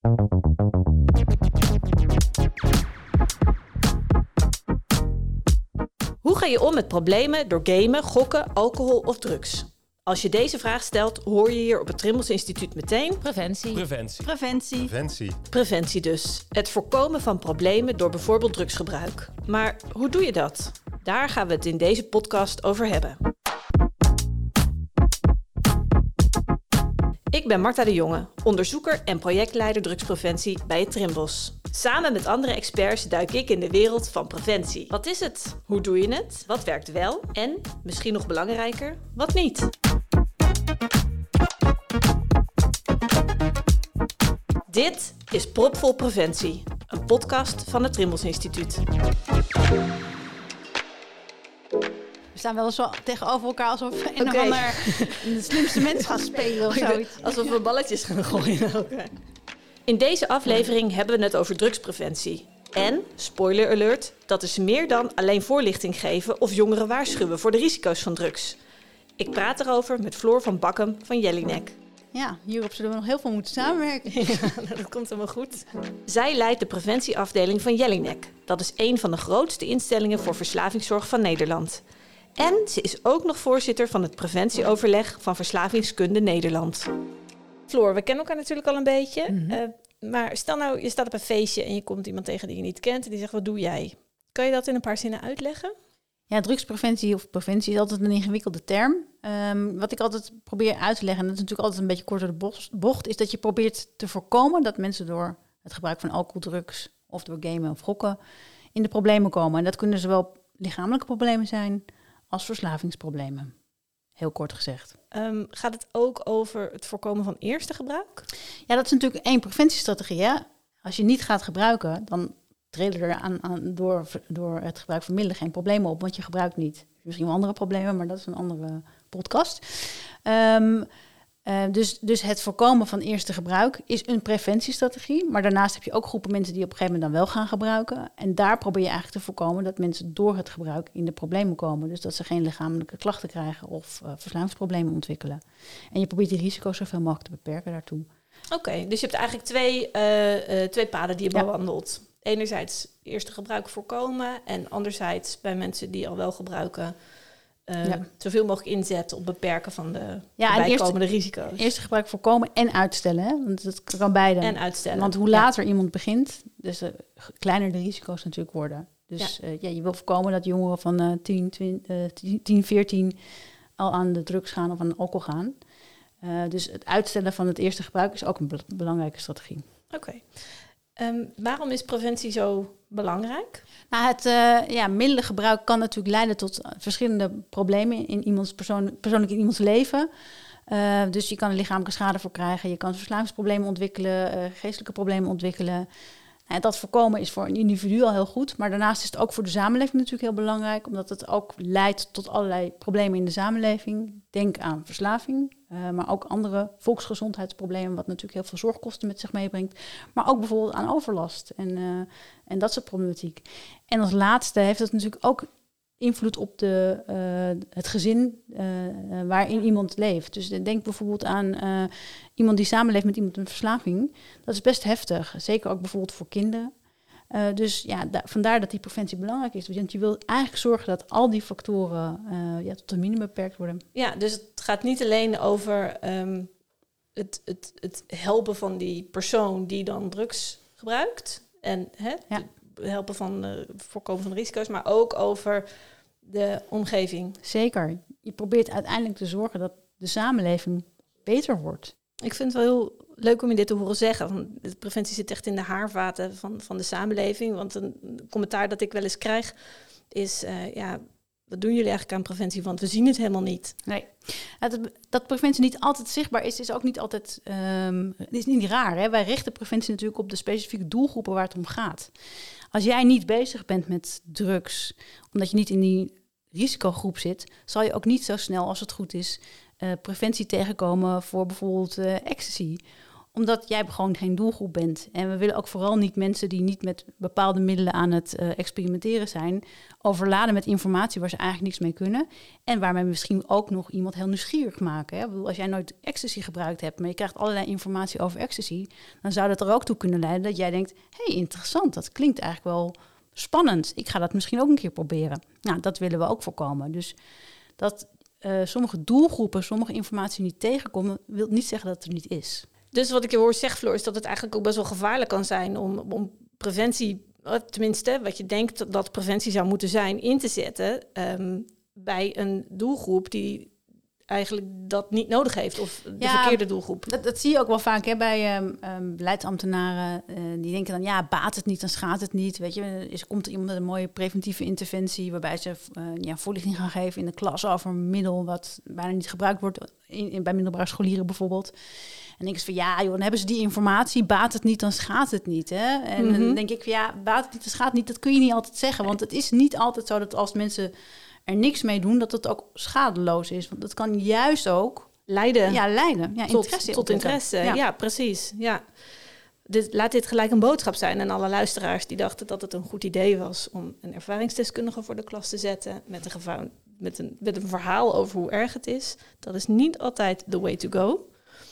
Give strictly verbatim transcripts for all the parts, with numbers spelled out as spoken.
Hoe ga je om met problemen door gamen, gokken, alcohol of drugs? Als je deze vraag stelt, hoor je hier op het Trimbos Instituut meteen... Preventie. Preventie. Preventie. Preventie. Preventie dus. Het voorkomen van problemen door bijvoorbeeld drugsgebruik. Maar hoe doe je dat? Daar gaan we het in deze podcast over hebben. Ik ben Marta de Jonge, onderzoeker en projectleider drugspreventie bij het Trimbos. Samen met andere experts duik ik in de wereld van preventie. Wat is het? Hoe doe je het? Wat werkt wel? En, misschien nog belangrijker, wat niet? Dit is Propvol Preventie, een podcast van het Trimbos Instituut. We staan wel zo tegenover elkaar alsof we een Oké. of ander de slimste mens gaan spelen of zoiets. Alsof we balletjes gaan gooien naar elkaar. In deze aflevering hebben we het over drugspreventie. En, spoiler alert, dat is meer dan alleen voorlichting geven of jongeren waarschuwen voor de risico's van drugs. Ik praat erover met Floor van Bakkum van Jellinek. Ja, hierop zullen we nog heel veel moeten samenwerken. Ja, dat komt helemaal goed. Zij leidt de preventieafdeling van Jellinek. Dat is een van de grootste instellingen voor verslavingszorg van Nederland. En ze is ook nog voorzitter van het preventieoverleg van Verslavingskunde Nederland. Floor, we kennen elkaar natuurlijk al een beetje. Mm-hmm. Uh, maar stel nou, je staat op een feestje en je komt iemand tegen die je niet kent en die zegt, wat doe jij? Kan je dat in een paar zinnen uitleggen? Ja, drugspreventie of preventie is altijd een ingewikkelde term. Um, wat ik altijd probeer uit te leggen, en dat is natuurlijk altijd een beetje kort door de bocht, is dat je probeert te voorkomen dat mensen door het gebruik van alcohol, drugs of door gamen of gokken in de problemen komen. En dat kunnen zowel lichamelijke problemen zijn als verslavingsproblemen. Heel kort gezegd. Um, gaat het ook over het voorkomen van eerste gebruik? Ja, dat is natuurlijk één preventiestrategie. Hè? Als je niet gaat gebruiken, dan treden er aan, aan, door, door het gebruik van middelen geen problemen op, want je gebruikt niet. Misschien wel andere problemen, maar dat is een andere podcast. Um, uh, dus, dus het voorkomen van eerste gebruik is een preventiestrategie. Maar daarnaast heb je ook groepen mensen die op een gegeven moment dan wel gaan gebruiken. En daar probeer je eigenlijk te voorkomen dat mensen door het gebruik in de problemen komen. Dus dat ze geen lichamelijke klachten krijgen of uh, verslavingsproblemen ontwikkelen. En je probeert die risico's zoveel mogelijk te beperken daartoe. Oké, okay, dus je hebt eigenlijk twee, uh, uh, twee paden die je Ja. bewandelt. Enerzijds eerste gebruik voorkomen en anderzijds bij mensen die al wel gebruiken Uh, ja. zoveel mogelijk inzetten op beperken van de, ja, de bijkomende eerste, risico's. Eerste gebruik voorkomen en uitstellen. Hè? Want dat kan beide. En uitstellen. Want hoe later ja. iemand begint, dus uh, kleiner de risico's natuurlijk worden. Dus ja. Uh, ja, je wil voorkomen dat jongeren van uh, tien, twintig, uh, tien, veertien al aan de drugs gaan of aan de alcohol gaan. Uh, dus het uitstellen van het eerste gebruik is ook een be- belangrijke strategie. Oké. Okay. Um, waarom is preventie zo belangrijk? Nou, het uh, ja, middelengebruik kan natuurlijk leiden tot verschillende problemen in iemands persoon, persoonlijk in iemands leven. Uh, dus je kan er lichamelijke schade voor krijgen, je kan verslavingsproblemen ontwikkelen, uh, geestelijke problemen ontwikkelen. En dat voorkomen is voor een individu al heel goed, maar daarnaast is het ook voor de samenleving natuurlijk heel belangrijk, omdat het ook leidt tot allerlei problemen in de samenleving. Denk aan verslaving, uh, maar ook andere volksgezondheidsproblemen, wat natuurlijk heel veel zorgkosten met zich meebrengt. Maar ook bijvoorbeeld aan overlast en, uh, en dat soort problematiek. En als laatste heeft het natuurlijk ook invloed op de, uh, het gezin uh, waarin iemand leeft. Dus denk bijvoorbeeld aan uh, iemand die samenleeft met iemand met een verslaving. Dat is best heftig, zeker ook bijvoorbeeld voor kinderen. Uh, dus ja, da- vandaar dat die preventie belangrijk is. Want je wil eigenlijk zorgen dat al die factoren uh, ja, tot een minimum beperkt worden. Ja, dus het gaat niet alleen over um, het, het, het helpen van die persoon die dan drugs gebruikt. En hè, ja. het helpen van uh, voorkomen van de risico's, maar ook over de omgeving. Zeker. Je probeert uiteindelijk te zorgen dat de samenleving beter wordt. Ik vind het wel heel leuk om je dit te horen zeggen. Want de preventie zit echt in de haarvaten van, van de samenleving. Want een commentaar dat ik wel eens krijg is, uh, ja, wat doen jullie eigenlijk aan preventie? Want we zien het helemaal niet. Nee. Dat, dat preventie niet altijd zichtbaar is, is ook niet altijd, um, is niet raar. Hè? Wij richten preventie natuurlijk op de specifieke doelgroepen waar het om gaat. Als jij niet bezig bent met drugs, omdat je niet in die risicogroep zit, zal je ook niet zo snel als het goed is uh, preventie tegenkomen voor bijvoorbeeld uh, ecstasy omdat jij gewoon geen doelgroep bent. En we willen ook vooral niet mensen die niet met bepaalde middelen aan het uh, experimenteren zijn, overladen met informatie waar ze eigenlijk niks mee kunnen. En waarmee we misschien ook nog iemand heel nieuwsgierig maken. Hè? Ik bedoel, als jij nooit ecstasy gebruikt hebt, maar je krijgt allerlei informatie over ecstasy, dan zou dat er ook toe kunnen leiden dat jij denkt, hé, hey, interessant, dat klinkt eigenlijk wel spannend. Ik ga dat misschien ook een keer proberen. Nou, dat willen we ook voorkomen. Dus dat uh, sommige doelgroepen, sommige informatie niet tegenkomen, wil niet zeggen dat het er niet is. Dus wat ik je hoor zeggen, Floor, is dat het eigenlijk ook best wel gevaarlijk kan zijn om, om preventie, tenminste wat je denkt dat preventie zou moeten zijn, in te zetten um, bij een doelgroep die eigenlijk dat niet nodig heeft of de ja, verkeerde doelgroep. Dat, dat zie je ook wel vaak hè, bij um, um, beleidsambtenaren. Uh, die denken dan, ja, baat het niet, dan schaadt het niet. Weet je, is, komt er iemand met een mooie preventieve interventie waarbij ze uh, ja, voorlichting gaan geven in de klas over een middel wat bijna niet gebruikt wordt in, in, bij middelbare scholieren bijvoorbeeld. En denk ik van, ja, joh, dan hebben ze die informatie, baat het niet, dan schaadt het niet. Hè? En mm-hmm. dan denk ik van, ja, baat het niet, dan schaadt het niet, dat kun je niet altijd zeggen. Want het is niet altijd zo dat als mensen er niks mee doen, dat het ook schadeloos is. Want dat kan juist ook leiden. Ja, leiden. Ja, tot interesse. Tot interesse, ja. ja, precies. Ja. Dus laat dit gelijk een boodschap zijn aan alle luisteraars die dachten dat het een goed idee was om een ervaringsdeskundige voor de klas te zetten met een, gevaar, met een, met een verhaal over hoe erg het is. Dat is niet altijd the way to go.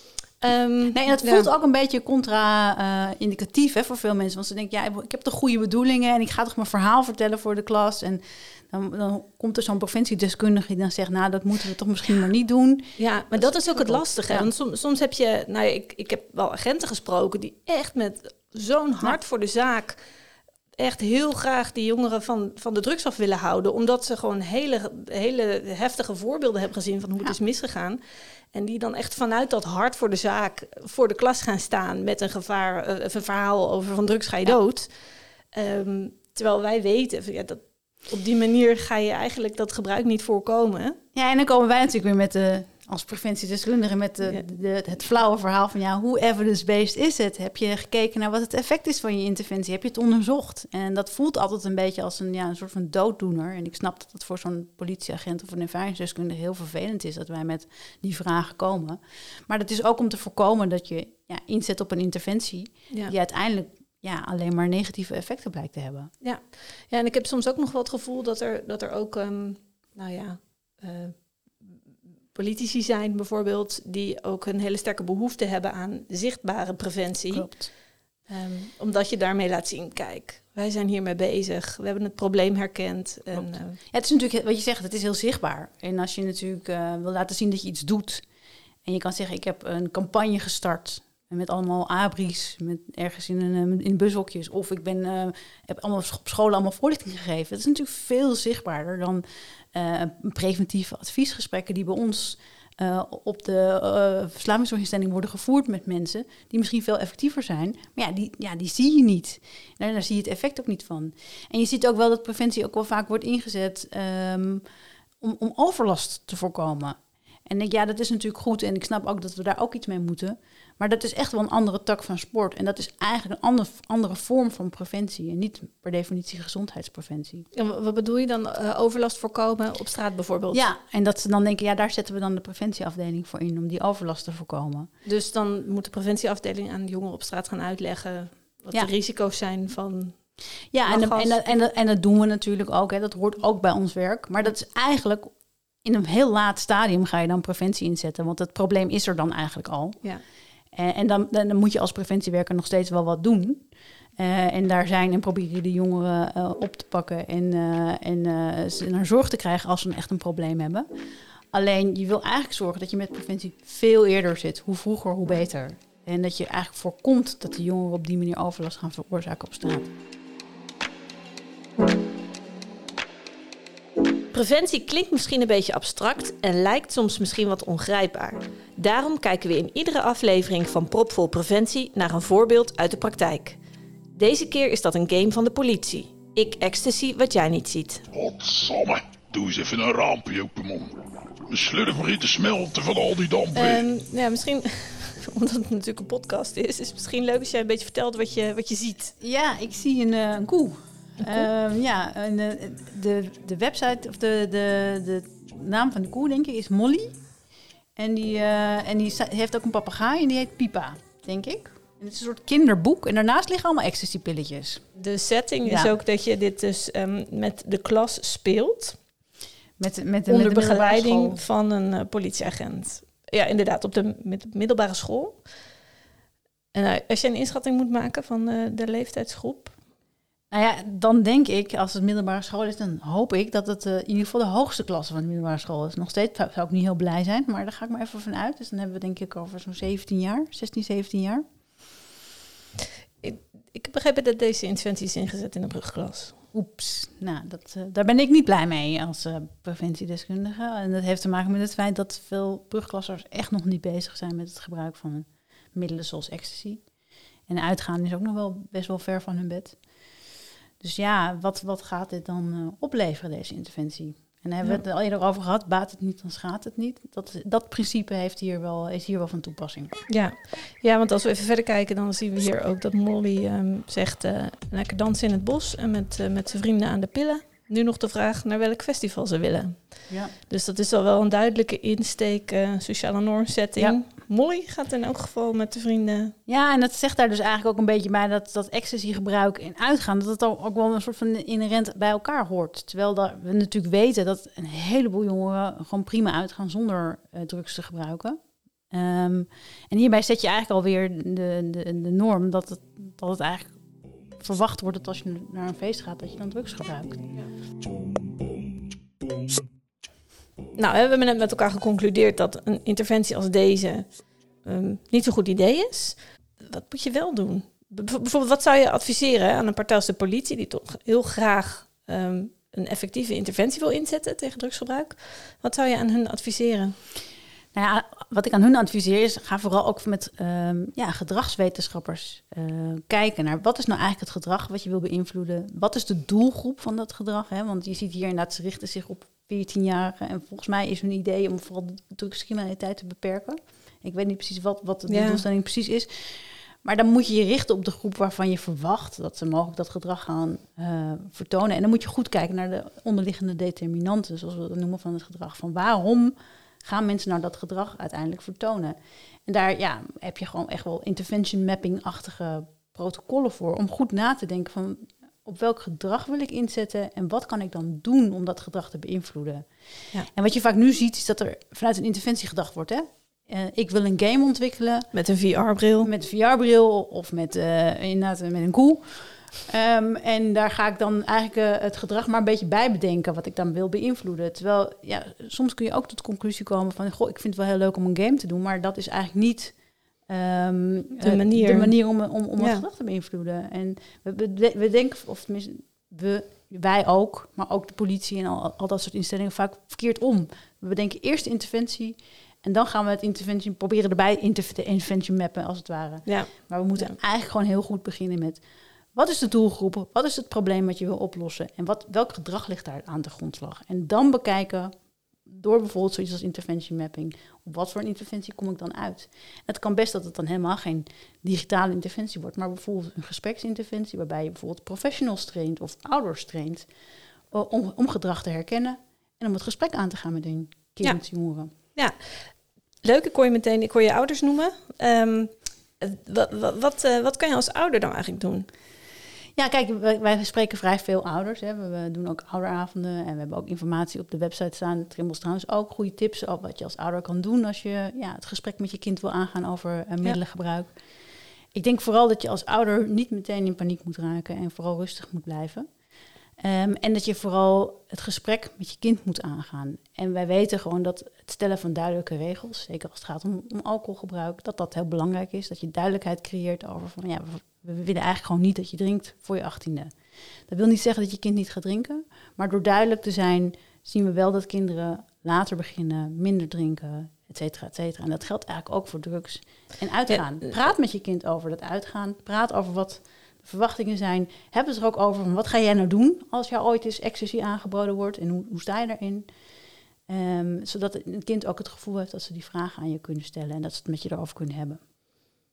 Um, nee, en het voelt ja. ook een beetje contra-indicatief uh, voor veel mensen. Want ze denken, ja, ik heb de goede bedoelingen en ik ga toch mijn verhaal vertellen voor de klas. En dan, dan komt er zo'n preventiedeskundige die dan zegt, nou, dat moeten we toch misschien maar niet doen. Ja, maar dat, dat is ook het lastige. Ja. Want soms, soms heb je, nou, ik, ik heb wel agenten gesproken die echt met zo'n hart ja. voor de zaak echt heel graag die jongeren van, van de drugs af willen houden. Omdat ze gewoon hele, hele heftige voorbeelden hebben gezien van hoe het ja. is misgegaan. En die dan echt vanuit dat hart voor de zaak voor de klas gaan staan met een gevaar, uh, een verhaal over van drugs ga je ja. dood. Um, terwijl wij weten, ja, dat op die manier ga je eigenlijk dat gebruik niet voorkomen. Ja, en dan komen wij natuurlijk weer met de, als preventiedeskundige met de, ja. de, de, het flauwe verhaal van, ja, hoe evidence-based is het? Heb je gekeken naar wat het effect is van je interventie? Heb je het onderzocht? En dat voelt altijd een beetje als een, ja, een soort van dooddoener. En ik snap dat het voor zo'n politieagent of een ervaringsdeskundige heel vervelend is dat wij met die vragen komen. Maar dat is ook om te voorkomen dat je ja, inzet op een interventie ja. die uiteindelijk ja, alleen maar negatieve effecten blijkt te hebben. Ja. ja, en ik heb soms ook nog wel het gevoel dat er, dat er ook, um, nou ja, uh, politici zijn bijvoorbeeld, die ook een hele sterke behoefte hebben aan zichtbare preventie. Klopt. Um, omdat je daarmee laat zien, kijk, wij zijn hiermee bezig. We hebben het probleem herkend. En, uh, ja, het is natuurlijk, wat je zegt, het is heel zichtbaar. En als je natuurlijk uh, wil laten zien dat je iets doet, en je kan zeggen, ik heb een campagne gestart met allemaal abris, met ergens in, een, in bushokjes. Of ik ben, uh, heb allemaal op scholen allemaal voorlichting gegeven. Dat is natuurlijk veel zichtbaarder dan uh, preventieve adviesgesprekken die bij ons uh, op de uh, verslavingszorginstelling worden gevoerd met mensen die misschien veel effectiever zijn. Maar ja, die, ja, die zie je niet. En daar zie je het effect ook niet van. En je ziet ook wel dat preventie ook wel vaak wordt ingezet um, om, om overlast te voorkomen. En denk, ja, dat is natuurlijk goed. En ik snap ook dat we daar ook iets mee moeten. Maar dat is echt wel een andere tak van sport. En dat is eigenlijk een andere, andere vorm van preventie. En niet per definitie gezondheidspreventie. En wat bedoel je dan? Uh, overlast voorkomen op straat bijvoorbeeld? Ja, en dat ze dan denken, ja, daar zetten we dan de preventieafdeling voor in. Om die overlast te voorkomen. Dus dan moet de preventieafdeling aan de jongeren op straat gaan uitleggen wat ja. de risico's zijn van... Ja, en, de, en, dat, en, dat, en dat doen we natuurlijk ook. Hè. Dat hoort ook bij ons werk. Maar dat is eigenlijk... In een heel laat stadium ga je dan preventie inzetten. Want het probleem is er dan eigenlijk al. Ja. En, en dan, dan moet je als preventiewerker nog steeds wel wat doen. Uh, en daar zijn en proberen de jongeren uh, op te pakken. En, uh, en uh, ze naar zorg te krijgen als ze echt een probleem hebben. Alleen je wil eigenlijk zorgen dat je met preventie veel eerder zit. Hoe vroeger, hoe beter. En dat je eigenlijk voorkomt dat de jongeren op die manier overlast gaan veroorzaken op straat. Preventie klinkt misschien een beetje abstract en lijkt soms misschien wat ongrijpbaar. Daarom kijken we in iedere aflevering van Propvol Preventie naar een voorbeeld uit de praktijk. Deze keer is dat een game van de politie. Ik ecstasy wat jij niet ziet. Godsamme, doe eens even een raampje open, man. Mijn slurf begint te smelten van al die damp. Um, ja, misschien, omdat het natuurlijk een podcast is, is het misschien leuk als jij een beetje vertelt wat je, wat je ziet. Ja, ik zie een, uh, een koe. Uh, ja, en de, de, de website of de, de, de naam van de koe, denk ik, is Molly. En die, uh, en die heeft ook een papegaai en die heet Pipa. denk ik. En het is een soort kinderboek. En daarnaast liggen allemaal ecstasy-pilletjes. De setting Ja. is ook dat je dit dus um, met de klas speelt. Met, met de, Onder met de begeleiding middelbare van een uh, politieagent. Ja, inderdaad, op de met de middelbare school. En uh, als je een inschatting moet maken van uh, de leeftijdsgroep... Nou ja, dan denk ik, als het middelbare school is, dan hoop ik dat het uh, in ieder geval de hoogste klasse van de middelbare school is. Nog steeds zou, zou ik niet heel blij zijn, maar daar ga ik maar even van uit. Dus dan hebben we denk ik over zo'n zeventien jaar, zestien, zeventien jaar. Ik, ik heb begrepen dat deze interventie is ingezet in de brugklas. Oeps, nou, dat, uh, daar ben ik niet blij mee als uh, preventiedeskundige. En dat heeft te maken met het feit dat veel brugklassers echt nog niet bezig zijn met het gebruik van middelen zoals ecstasy. En uitgaan is ook nog wel best wel ver van hun bed. Dus ja, wat, wat gaat dit dan uh, opleveren, deze interventie? En daar hebben we het al eerder over gehad. Baat het niet, dan schaadt het niet. Dat, dat principe heeft hier wel, is hier wel van toepassing. Ja. ja, want als we even verder kijken, dan zien we hier ook dat Molly um, zegt... Uh, lekker dansen in het bos en met, uh, met zijn vrienden aan de pillen. Nu nog de vraag naar welk festival ze willen. Ja. Dus dat is al wel een duidelijke insteek, uh, sociale normsetting. Ja. Molly gaat in elk geval met de vrienden. Ja, en dat zegt daar dus eigenlijk ook een beetje bij dat, dat ecstasy-gebruik en uitgaan, dat het ook wel een soort van inherent bij elkaar hoort. Terwijl dat we natuurlijk weten dat een heleboel jongeren gewoon prima uitgaan zonder uh, drugs te gebruiken. Um, en hierbij zet je eigenlijk alweer de, de, de norm dat het, dat het eigenlijk verwacht wordt dat als je naar een feest gaat, dat je dan drugs gebruikt. Ja. Nou, we hebben net met elkaar geconcludeerd dat een interventie als deze um, niet zo'n goed idee is. Wat moet je wel doen? Bijvoorbeeld, wat zou je adviseren aan een partij als de politie, die toch heel graag um, een effectieve interventie wil inzetten tegen drugsgebruik? Wat zou je aan hun adviseren? Nou ja, wat ik aan hun adviseer is, ga vooral ook met um, ja, gedragswetenschappers uh, kijken naar wat is nou eigenlijk het gedrag wat je wil beïnvloeden. Wat is de doelgroep van dat gedrag? Hè? Want je ziet hier inderdaad, ze richten zich op veertienjarigen. En volgens mij is hun idee om vooral de drugscriminaliteit te beperken. Ik weet niet precies wat, wat de ja. doelstelling precies is. Maar dan moet je je richten op de groep waarvan je verwacht dat ze mogelijk dat gedrag gaan uh, vertonen. En dan moet je goed kijken naar de onderliggende determinanten, zoals we dat noemen, van het gedrag. Van waarom gaan mensen nou dat gedrag uiteindelijk vertonen? En daar ja, heb je gewoon echt wel intervention mapping-achtige protocollen voor, om goed na te denken van op welk gedrag wil ik inzetten en wat kan ik dan doen om dat gedrag te beïnvloeden. Ja. En wat je vaak nu ziet is dat er vanuit een interventie gedacht wordt, hè? Uh, ik wil een game ontwikkelen. Met een V R-bril. Met een V R-bril of met, uh, inderdaad met een koe. Um, en daar ga ik dan eigenlijk uh, het gedrag maar een beetje bij bedenken wat ik dan wil beïnvloeden. Terwijl, ja, soms kun je ook tot de conclusie komen van, goh, ik vind het wel heel leuk om een game te doen, maar dat is eigenlijk niet um, de manier, uh, de manier om, om, om ja. het gedrag te beïnvloeden. En we, we, we denken, of tenminste, we, wij ook, maar ook de politie en al, al dat soort instellingen vaak verkeerd om. We bedenken eerst de interventie en dan gaan we het interventie proberen erbij intervention mappen, als het ware. Ja. Maar we moeten ja. eigenlijk gewoon heel goed beginnen met, wat is de doelgroep? Wat is het probleem wat je wil oplossen? En wat, welk gedrag ligt daar aan de grondslag? En dan bekijken, door bijvoorbeeld zoiets als intervention mapping, op wat voor een interventie kom ik dan uit? En het kan best dat het dan helemaal geen digitale interventie wordt, maar bijvoorbeeld een gespreksinterventie, waarbij je bijvoorbeeld professionals traint of ouders traint, om, om gedrag te herkennen en om het gesprek aan te gaan met hun kind, ja. jongeren. Ja, leuk. Ik hoor je meteen, ik hoor je ouders noemen. Um, wat, wat, wat, uh, wat kan je als ouder dan eigenlijk doen? Ja, kijk, wij, wij spreken vrij veel ouders. Hè. We, we doen ook ouderavonden en we hebben ook informatie op de website staan. Trimbos trouwens ook goede tips over wat je als ouder kan doen als je ja, het gesprek met je kind wil aangaan over uh, middelengebruik. Ja. Ik denk vooral dat je als ouder niet meteen in paniek moet raken en vooral rustig moet blijven. Um, en dat je vooral het gesprek met je kind moet aangaan. En wij weten gewoon dat het stellen van duidelijke regels, zeker als het gaat om, om alcoholgebruik, dat dat heel belangrijk is. Dat je duidelijkheid creëert over van ja, we, we willen eigenlijk gewoon niet dat je drinkt voor je achttiende. Dat wil niet zeggen dat je kind niet gaat drinken, maar door duidelijk te zijn zien we wel dat kinderen later beginnen, minder drinken, et cetera, et cetera. En dat geldt eigenlijk ook voor drugs en uitgaan. Ja. Praat met je kind over dat uitgaan. Praat over wat de verwachtingen zijn. Heb het er ook over van wat ga jij nou doen als jou ooit eens ecstasy aangeboden wordt en hoe, hoe sta je daarin? Um, zodat het kind ook het gevoel heeft dat ze die vragen aan je kunnen stellen en dat ze het met je erover kunnen hebben.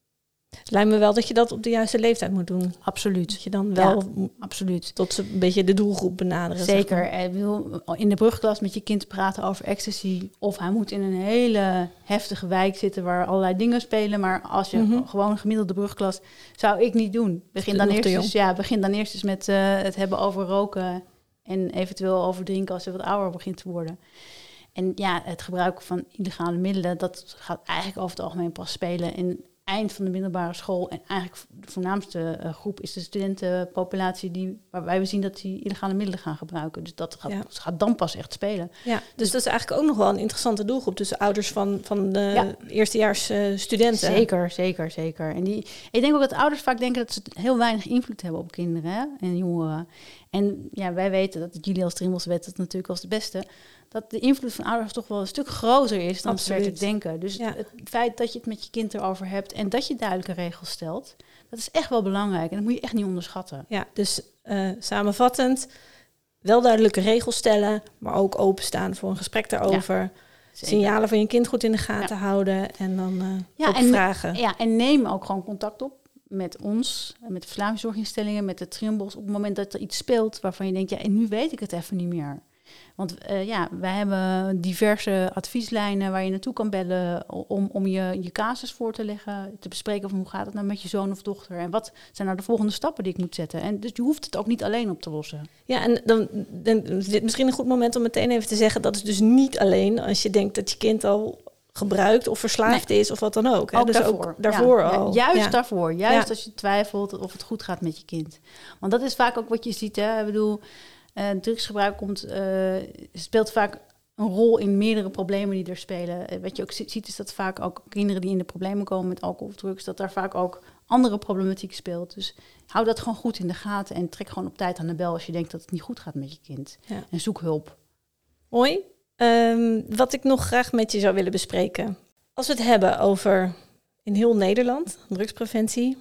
Het lijkt me wel dat je dat op de juiste leeftijd moet doen. Absoluut. Dat je dan wel ja, absoluut. tot een beetje de doelgroep benaderen. Zeker. Zeg maar. Ik wil in de brugklas met je kind praten over ecstasy. Of hij moet in een hele heftige wijk zitten waar allerlei dingen spelen. Maar als je Mm-hmm. gewoon een gemiddelde brugklas, zou ik niet doen. Begin dan, eerst eens, ja, begin dan eerst eens met uh, het hebben over roken. En eventueel over drinken als je wat ouder begint te worden. En ja, het gebruik van illegale middelen, dat gaat eigenlijk over het algemeen pas spelen in eind van de middelbare school. En eigenlijk de voornaamste uh, groep is de studentenpopulatie die, waarbij we zien dat die illegale middelen gaan gebruiken. Dus dat gaat, ja. dat gaat dan pas echt spelen. Ja, dus, dus dat is eigenlijk ook nog wel een interessante doelgroep tussen ouders van, van de ja. eerstejaars uh, studenten. Zeker, zeker, zeker. En die, ik denk ook dat ouders vaak denken dat ze heel weinig invloed hebben op kinderen hè, en jongeren. En ja, wij weten dat Julia Strimmels weet dat natuurlijk als de beste, dat de invloed van ouders toch wel een stuk groter is dan ze werkelijk denken. Dus ja. het feit dat je het met je kind erover hebt en dat je duidelijke regels stelt, dat is echt wel belangrijk. En dat moet je echt niet onderschatten. Ja, dus uh, samenvattend, wel duidelijke regels stellen, maar ook openstaan voor een gesprek daarover. Ja, signalen van je kind goed in de gaten ja. houden en dan uh, ja, ook en, vragen. Ja, en neem ook gewoon contact op met ons, met de verslavingszorginstellingen, met de Trimbos, op het moment dat er iets speelt waarvan je denkt, ja, en nu weet ik het even niet meer. Want uh, ja, wij hebben diverse advieslijnen waar je naartoe kan bellen om, om je, je casus voor te leggen, te bespreken van hoe gaat het nou met je zoon of dochter en wat zijn nou de volgende stappen die ik moet zetten. En dus je hoeft het ook niet alleen op te lossen. Ja, en dan, dan is dit misschien een goed moment om meteen even te zeggen, dat is dus niet alleen als je denkt dat je kind al gebruikt of verslaafd nee. is of wat dan ook. Hè? Ook dus daarvoor. ook daarvoor ja. al. Ja, juist ja. daarvoor. Juist ja. als je twijfelt of het goed gaat met je kind. Want dat is vaak ook wat je ziet. Hè? Ik bedoel, uh, drugsgebruik komt, uh, speelt vaak een rol in meerdere problemen die er spelen. Uh, wat je ook ziet is dat vaak ook kinderen die in de problemen komen met alcohol of drugs, dat daar vaak ook andere problematiek speelt. Dus hou dat gewoon goed in de gaten en trek gewoon op tijd aan de bel als je denkt dat het niet goed gaat met je kind. Ja. En zoek hulp. Mooi. Um, wat ik nog graag met je zou willen bespreken. Als we het hebben over in heel Nederland, drugspreventie.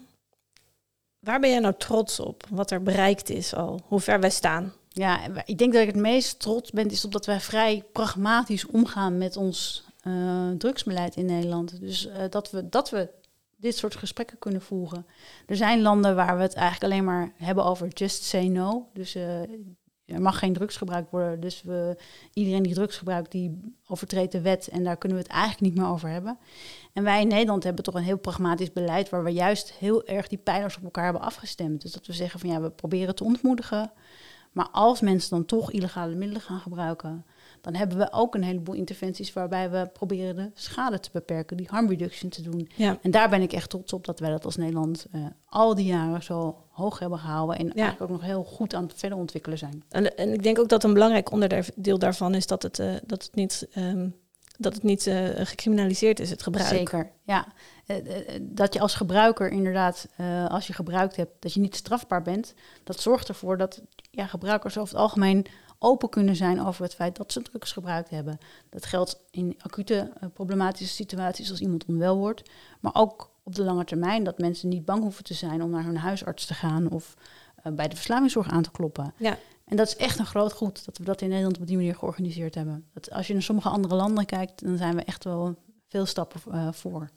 Waar ben jij nou trots op? Wat er bereikt is al? Hoe ver wij staan? Ja, ik denk dat ik het meest trots ben, is op dat wij vrij pragmatisch omgaan met ons uh, drugsbeleid in Nederland. Dus uh, dat we, dat we dit soort gesprekken kunnen voeren. Er zijn landen waar we het eigenlijk alleen maar hebben over just say no. Dus uh, er mag geen drugs gebruikt worden. Dus we, iedereen die drugs gebruikt, die overtreedt de wet. En daar kunnen we het eigenlijk niet meer over hebben. En wij in Nederland hebben toch een heel pragmatisch beleid, waar we juist heel erg die pijlers op elkaar hebben afgestemd. Dus dat we zeggen van ja, we proberen te ontmoedigen. Maar als mensen dan toch illegale middelen gaan gebruiken, dan hebben we ook een heleboel interventies waarbij we proberen de schade te beperken, die harm reduction te doen. Ja. En daar ben ik echt trots op dat wij dat als Nederland uh, al die jaren zo hoog hebben gehouden en ja. eigenlijk ook nog heel goed aan het verder ontwikkelen zijn. En, en ik denk ook dat een belangrijk onderdeel daarvan is dat het, uh, dat het niet, um, dat het niet uh, gecriminaliseerd is, het gebruik. Zeker, ja. Uh, uh, dat je als gebruiker inderdaad, uh, als je gebruikt hebt, dat je niet strafbaar bent, dat zorgt ervoor dat ja, gebruikers over het algemeen open kunnen zijn over het feit dat ze drugs gebruikt hebben. Dat geldt in acute uh, problematische situaties als iemand onwel wordt, maar ook op de lange termijn dat mensen niet bang hoeven te zijn om naar hun huisarts te gaan of uh, bij de verslavingszorg aan te kloppen. Ja. En dat is echt een groot goed dat we dat in Nederland op die manier georganiseerd hebben. Dat als je naar sommige andere landen kijkt, dan zijn we echt wel veel stappen uh, voor.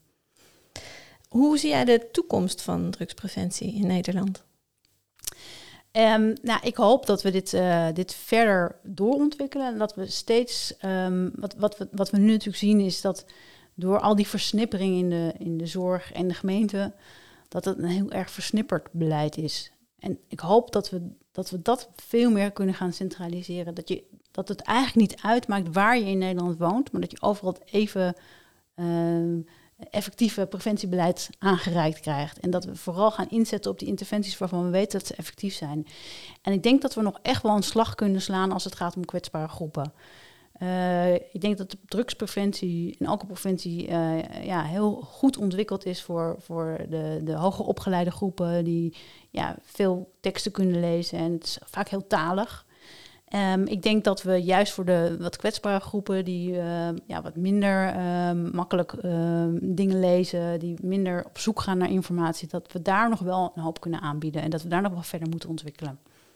Hoe zie jij de toekomst van drugspreventie in Nederland? Um, nou, ik hoop dat we dit, uh, dit verder doorontwikkelen. En dat we steeds, um, wat, wat, we, wat we nu natuurlijk zien is dat door al die versnippering in de, in de zorg en de gemeente, dat het een heel erg versnipperd beleid is. En ik hoop dat we dat, we dat veel meer kunnen gaan centraliseren. Dat, je, dat het eigenlijk niet uitmaakt waar je in Nederland woont, maar dat je overal even uh, effectieve preventiebeleid aangereikt krijgt. En dat we vooral gaan inzetten op die interventies waarvan we weten dat ze effectief zijn. En ik denk dat we nog echt wel een slag kunnen slaan als het gaat om kwetsbare groepen. Uh, ik denk dat de drugspreventie en alcoholpreventie uh, ja, heel goed ontwikkeld is voor, voor de, de hoger opgeleide groepen die ja, veel teksten kunnen lezen en het is vaak heel talig. Um, ik denk dat we juist voor de wat kwetsbare groepen die uh, ja, wat minder uh, makkelijk uh, dingen lezen, die minder op zoek gaan naar informatie, dat we daar nog wel een hoop kunnen aanbieden en dat we daar nog wel verder moeten ontwikkelen.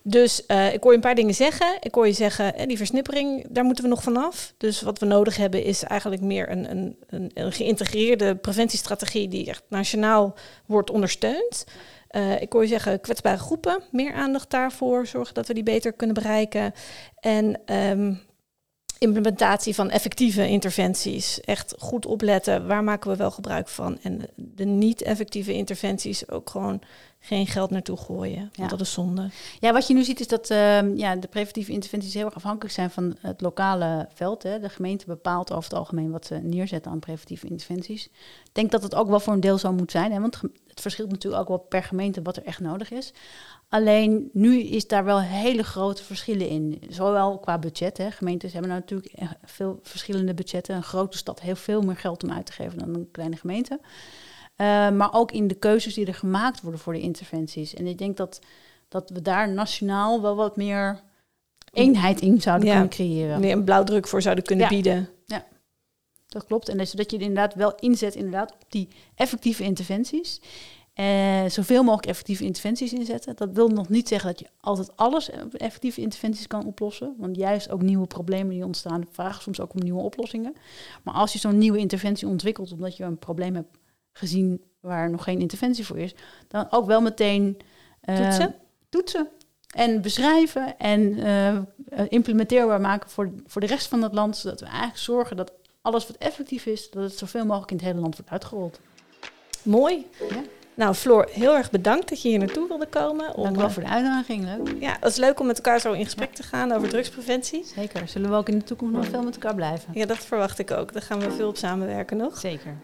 Dus uh, ik hoor je een paar dingen zeggen. Ik hoor je zeggen, eh, die versnippering, daar moeten we nog vanaf. Dus wat we nodig hebben is eigenlijk meer een, een, een, een geïntegreerde preventiestrategie die echt nationaal wordt ondersteund. Uh, ik hoor je zeggen, kwetsbare groepen, meer aandacht daarvoor, zorgen dat we die beter kunnen bereiken. En um, implementatie van effectieve interventies. Echt goed opletten, waar maken we wel gebruik van? En de niet-effectieve interventies ook gewoon geen geld naartoe gooien. Want Ja. dat is zonde. Ja, wat je nu ziet is dat uh, ja, de preventieve interventies heel erg afhankelijk zijn van het lokale veld. Hè. De gemeente bepaalt over het algemeen wat ze neerzetten aan preventieve interventies. Ik denk dat het ook wel voor een deel zo moet zijn. Hè, want het verschilt natuurlijk ook wel per gemeente wat er echt nodig is. Alleen nu is daar wel hele grote verschillen in. Zowel qua budget. Hè. Gemeentes hebben nou natuurlijk veel verschillende budgetten. Een grote stad heeft veel meer geld om uit te geven dan een kleine gemeente. Uh, maar ook in de keuzes die er gemaakt worden voor de interventies. En ik denk dat, dat we daar nationaal wel wat meer eenheid in zouden Ja, kunnen creëren. Meer een blauwdruk voor zouden kunnen Ja. bieden. Dat klopt. En dus dat je inderdaad wel inzet inderdaad op die effectieve interventies. Uh, zoveel mogelijk effectieve interventies inzetten. Dat wil nog niet zeggen dat je altijd alles op effectieve interventies kan oplossen. Want juist ook nieuwe problemen die ontstaan vragen soms ook om nieuwe oplossingen. Maar als je zo'n nieuwe interventie ontwikkelt omdat je een probleem hebt gezien waar nog geen interventie voor is, dan ook wel meteen uh, Toetsen? toetsen en beschrijven en uh, implementeerbaar maken voor, voor de rest van het land, zodat we eigenlijk zorgen dat alles wat effectief is, dat het zoveel mogelijk in het hele land wordt uitgerold. Mooi. Ja. Nou, Floor, heel erg bedankt dat je hier naartoe wilde komen. Om, Dank wel voor de uitnodiging. Leuk. Ja, het is leuk om met elkaar zo in gesprek te gaan over drugspreventie. Zeker. Zullen we ook in de toekomst nog veel met elkaar blijven? Ja, dat verwacht ik ook. Daar gaan we veel op samenwerken nog. Zeker.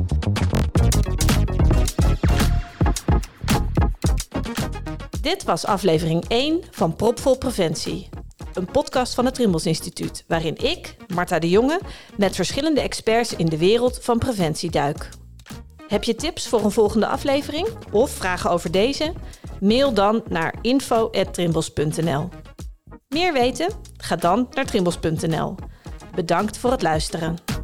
Dit was aflevering één van Propvol Preventie. Een podcast van het Trimbos Instituut, waarin ik, Marta de Jonge, met verschillende experts in de wereld van preventie duik. Heb je tips voor een volgende aflevering of vragen over deze? Mail dan naar info at trimbos punt n l. Meer weten? Ga dan naar trimbos punt n l. Bedankt voor het luisteren.